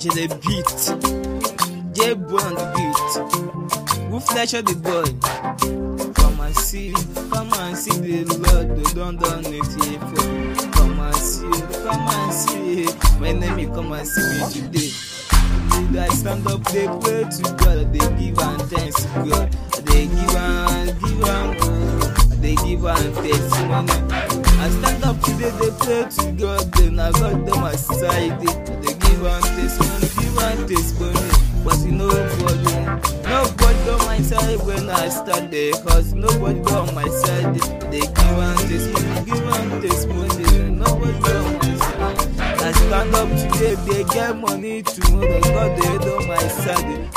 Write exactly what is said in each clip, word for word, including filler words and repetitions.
the beat. J-Boy on the beat. Who flash the boy? Come and see, come and see the Lord. They don't done it here for. Come and see, come and see. My name, come and see me today. I stand up, they pray to God, they give and thanks to God. They give and give and they give and testimony. I stand up today, they pray to God, then I got them aside. They give and testimony, give and testimony. But you know nobody, nobody on my side when I stand there, cause nobody on my side. They give and testimony, give and testimony. Nobody on my side. I stand up today, they get money tomorrow, God they on my side.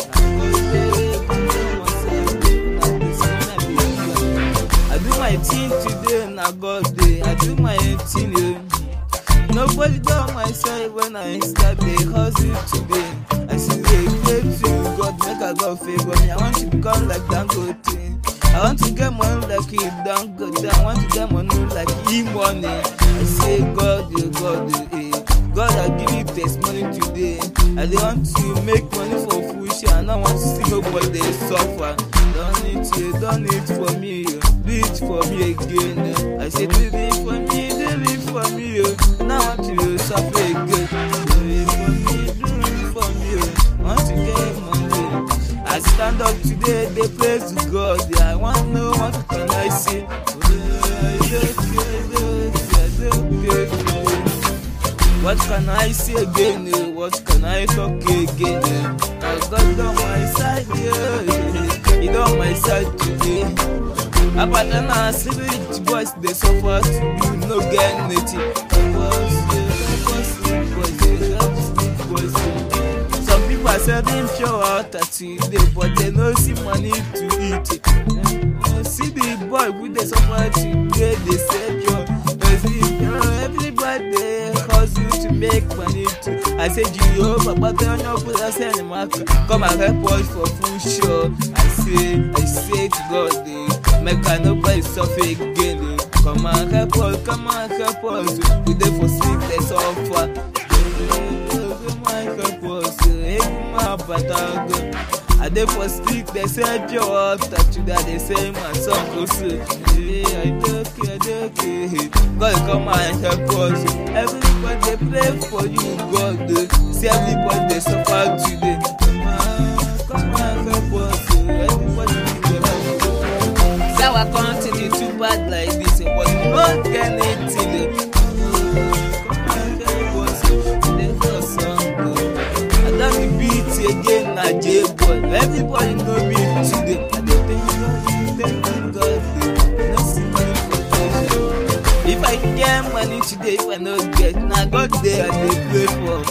I do my thing today, now God day. I do my thing. Nobody on my side when I start the hustle today. I see they pray to God, make a God favor me. I want to become like Dangote. I want to get money like he Dangote. I want to get money like he money. I say God, you God, you God, I give you testimony today. I don't want to make money for future. I don't want to see nobody suffer. Don't need to, don't need for me. Do it for me again. I say do it for me, do it for me. Now I want to suffer again. Do it for me, do it for me. I want to get money. I stand up today, they praise to God. I want to know what can I say. What can I say again? What can I talk again? I got on my side, yeah. It on my side today. About then I see the boys they suffer to you no get anything. Some people are selling pure water today, but they no see money to eat it. See the boy with the suffer today, they say pure. Everybody hustle to make money too. I say Jehovah, but I don't put us in the market. Come and help us for full show. I say, I say to God, eh, make I nobody suffer again. Eh. Come and help us, come and help us. We there for sickness offer. Come and help us. Hey, my brother. I dey for street, they say pure water. Today they say my son goes. Hey, I don't care, I don't care. God come and help us. Everybody they pray for you, God. See everybody they suffer today. Come on, come and help us. Everybody they help us. See our country too bad like this, but we don't get anything. Come and help us. They got some good. I don't beat again, na J-Boy. Everybody know me today. I dey thank God, thank God. No see money for pleasure. If I get money today, if I no get, na God dey I dey pray for.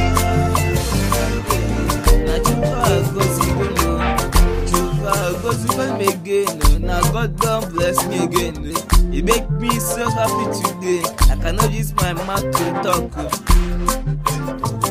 Na Jehovah go see me, Jehovah go see me again. Na God don bless me again. He make me so happy today. I cannot use my mouth to talk.